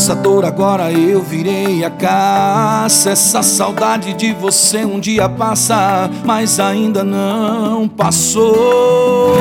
caçador, agora eu virei a caça. Essa saudade de você um dia passa, mas ainda não passou.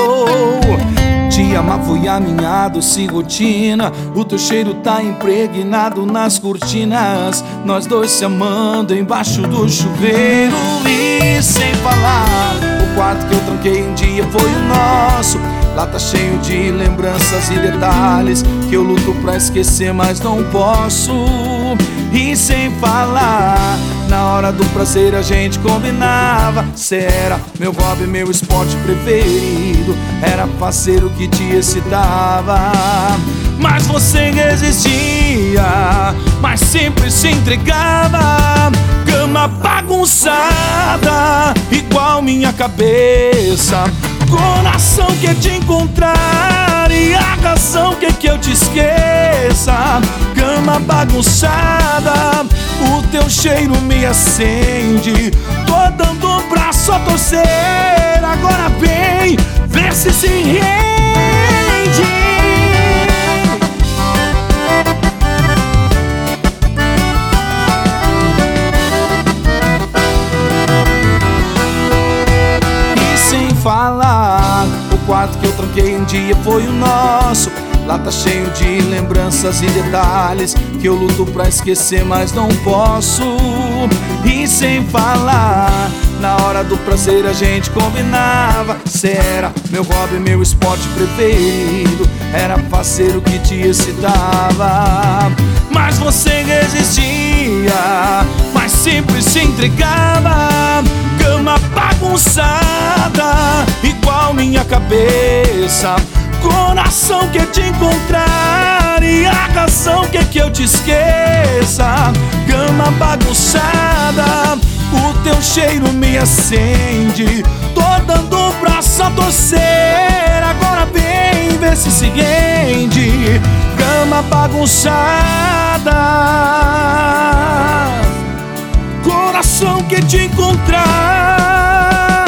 Te amar foi a minha doce rotina. O teu cheiro tá impregnado nas cortinas. Nós dois se amando embaixo do chuveiro. E sem falar, o quarto que eu tranquei um dia foi o nosso. Lá tá cheio de lembranças e detalhes que eu luto pra esquecer, mas não posso. E sem falar, na hora do prazer a gente combinava. Cê era meu hobby, meu esporte preferido. Era parceiro que te excitava. Mas você resistia, mas sempre se entregava. Cama bagunçada, igual minha cabeça. Coração quer te encontrar e a razão quer que eu te esqueça. Cama bagunçada, o teu cheiro me acende. Tô dando um braço a torcer. Agora vem, vê se rende. Falar, o quarto que eu tranquei um dia foi o nosso. Lá tá cheio de lembranças e detalhes que eu luto pra esquecer, mas não posso. E sem falar, na hora do prazer a gente combinava. Cê era meu hobby, meu esporte preferido. Era parceiro que te excitava. Mas você resistia, mas sempre se entregava. Cama bagunçada, igual minha cabeça. Coração quer te encontrar e a razão quer que eu te esqueça. Cama bagunçada, o teu cheiro me acende. Tô dando um braço a torcer. Agora vem, vê se rende. Cama bagunçada, coração quer te encontrar.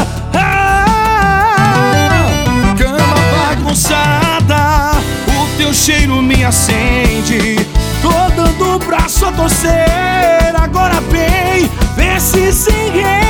Cama bagunçada, o teu cheiro me acende. Tô dando o braço a torcer. Agora vem, vê se rende.